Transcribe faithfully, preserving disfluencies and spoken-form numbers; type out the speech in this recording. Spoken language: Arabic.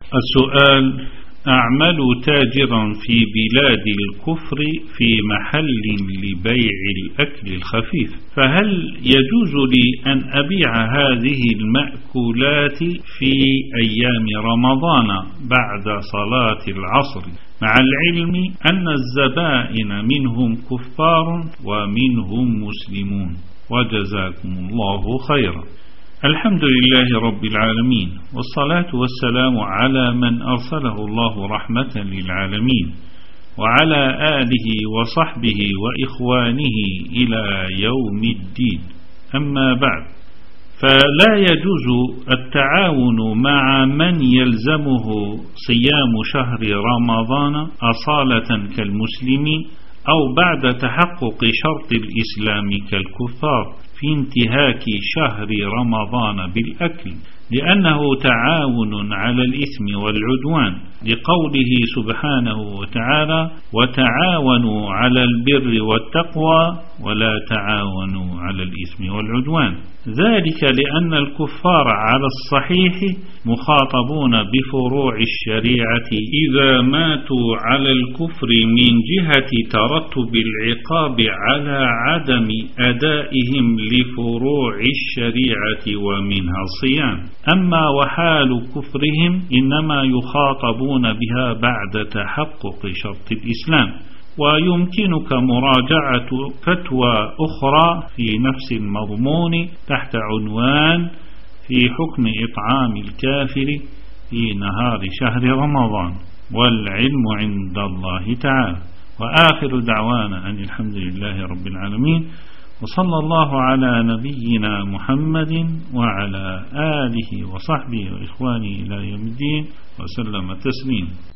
السؤال: أعمل تاجرا في بلاد الكفر في محل لبيع الأكل الخفيف، فهل يجوز لي أن أبيع هذه المأكولات في أيام رمضان بعد صلاة العصر، مع العلم أن الزبائن منهم كفار ومنهم مسلمون؟ وجزاكم الله خيرا. الحمد لله رب العالمين، والصلاة والسلام على من أرسله الله رحمة للعالمين، وعلى آله وصحبه وإخوانه إلى يوم الدين. أما بعد، فلا يجوز التعاون مع من يلزمه صيام شهر رمضان أصالة كالمسلم، أو بعد تحقق شرط الإسلام كالكفار، في انتهاك شهر رمضان بالأكل، لأنه تعاون على الإثم والعدوان، لقوله سبحانه وتعالى: وتعاونوا على البر والتقوى ولا تعاونوا على الإثم والعدوان. ذلك لأن الكفار على الصحيح مخاطبون بفروع الشريعة إذا ماتوا على الكفر من جهة ترتب العقاب على عدم أدائهم لفروع الشريعة ومنها الصيام. أما وحال كفرهم إنما يخاطبون بها بعد تحقق شرط الإسلام. ويمكنك مراجعة فتوى أخرى في نفس المضمون تحت عنوان في حكم إطعام الكافر في نهار شهر رمضان، والعلم عند الله تعالى. وآخر دعوانا أن الحمد لله رب العالمين، وصلى الله على نبينا محمد وعلى آله وصحبه وإخوانه إلى يوم الدين، وسلم تسليما.